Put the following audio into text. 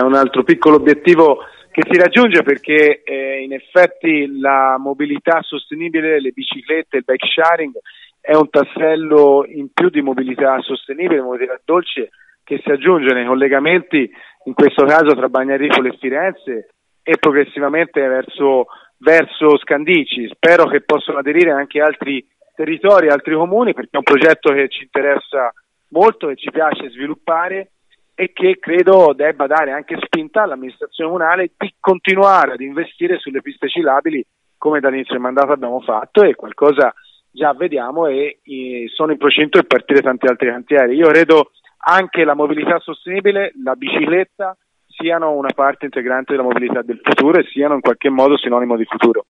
un altro piccolo obiettivo che si raggiunge, perché in effetti la mobilità sostenibile, le biciclette, il bike sharing è un tassello in più di mobilità sostenibile, mobilità dolce, che si aggiunge nei collegamenti, in questo caso tra Bagnarifoli e Firenze, e progressivamente verso Scandicci. Spero che possano aderire anche altri territori, altri comuni, perché è un progetto che ci interessa molto e ci piace sviluppare, e che credo debba dare anche spinta all'amministrazione comunale di continuare ad investire sulle piste ciclabili, come dall'inizio del mandato abbiamo fatto, e qualcosa già vediamo, e sono in procinto di partire tanti altri cantieri. Io credo anche la mobilità sostenibile, la bicicletta, siano una parte integrante della mobilità del futuro e siano in qualche modo sinonimo di futuro.